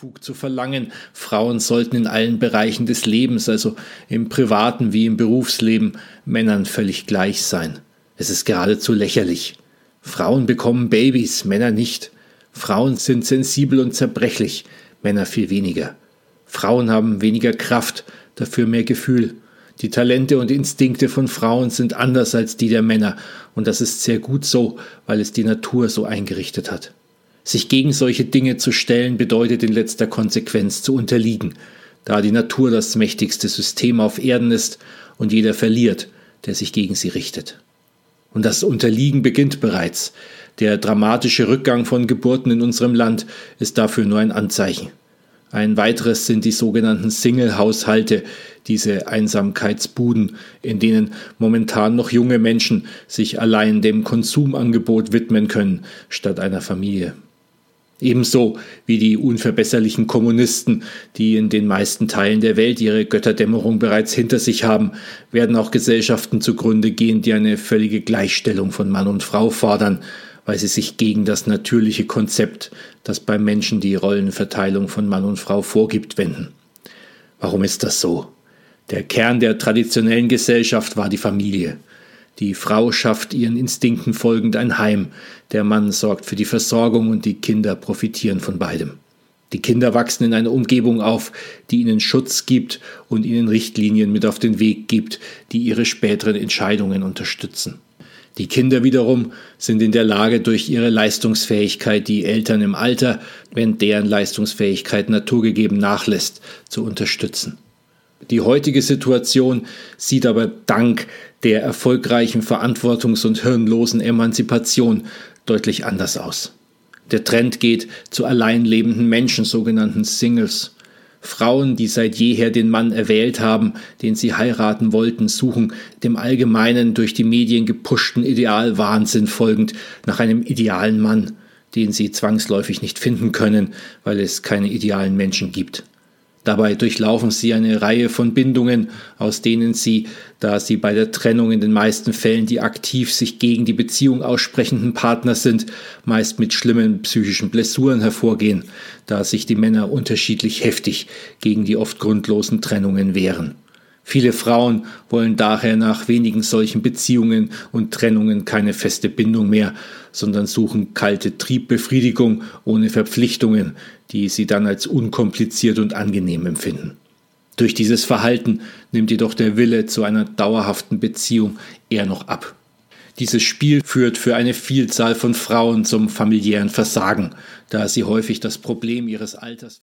Unfug zu verlangen, Frauen sollten in allen Bereichen des Lebens, also im privaten wie im Berufsleben, Männern völlig gleich sein. Es ist geradezu lächerlich. Frauen bekommen Babys, Männer nicht. Frauen sind sensibel und zerbrechlich, Männer viel weniger. Frauen haben weniger Kraft, dafür mehr Gefühl. Die Talente und Instinkte von Frauen sind anders als die der Männer, und das ist sehr gut so, weil es die Natur so eingerichtet hat. Sich gegen solche Dinge zu stellen, bedeutet in letzter Konsequenz zu unterliegen, da die Natur das mächtigste System auf Erden ist und jeder verliert, der sich gegen sie richtet. Und das Unterliegen beginnt bereits. Der dramatische Rückgang von Geburten in unserem Land ist dafür nur ein Anzeichen. Ein weiteres sind die sogenannten Single-Haushalte, diese Einsamkeitsbuden, in denen momentan noch junge Menschen sich allein dem Konsumangebot widmen können, statt einer Familie. Ebenso wie die unverbesserlichen Kommunisten, die in den meisten Teilen der Welt ihre Götterdämmerung bereits hinter sich haben, werden auch Gesellschaften zugrunde gehen, die eine völlige Gleichstellung von Mann und Frau fordern, weil sie sich gegen das natürliche Konzept, das beim Menschen die Rollenverteilung von Mann und Frau vorgibt, wenden. Warum ist das so? Der Kern der traditionellen Gesellschaft war die Familie. Die Frau schafft ihren Instinkten folgend ein Heim, der Mann sorgt für die Versorgung und die Kinder profitieren von beidem. Die Kinder wachsen in einer Umgebung auf, die ihnen Schutz gibt und ihnen Richtlinien mit auf den Weg gibt, die ihre späteren Entscheidungen unterstützen. Die Kinder wiederum sind in der Lage, durch ihre Leistungsfähigkeit die Eltern im Alter, wenn deren Leistungsfähigkeit naturgegeben nachlässt, zu unterstützen. Die heutige Situation sieht aber dank der erfolgreichen verantwortungs- und hirnlosen Emanzipation deutlich anders aus. Der Trend geht zu allein lebenden Menschen, sogenannten Singles. Frauen, die seit jeher den Mann erwählt haben, den sie heiraten wollten, suchen dem allgemeinen durch die Medien gepushten Idealwahnsinn folgend nach einem idealen Mann, den sie zwangsläufig nicht finden können, weil es keine idealen Menschen gibt. Dabei durchlaufen sie eine Reihe von Bindungen, aus denen sie, da sie bei der Trennung in den meisten Fällen die aktiv sich gegen die Beziehung aussprechenden Partner sind, meist mit schlimmen psychischen Blessuren hervorgehen, da sich die Männer unterschiedlich heftig gegen die oft grundlosen Trennungen wehren. Viele Frauen wollen daher nach wenigen solchen Beziehungen und Trennungen keine feste Bindung mehr, sondern suchen kalte Triebbefriedigung ohne Verpflichtungen, die sie dann als unkompliziert und angenehm empfinden. Durch dieses Verhalten nimmt jedoch der Wille zu einer dauerhaften Beziehung eher noch ab. Dieses Spiel führt für eine Vielzahl von Frauen zum familiären Versagen, da sie häufig das Problem ihres Alters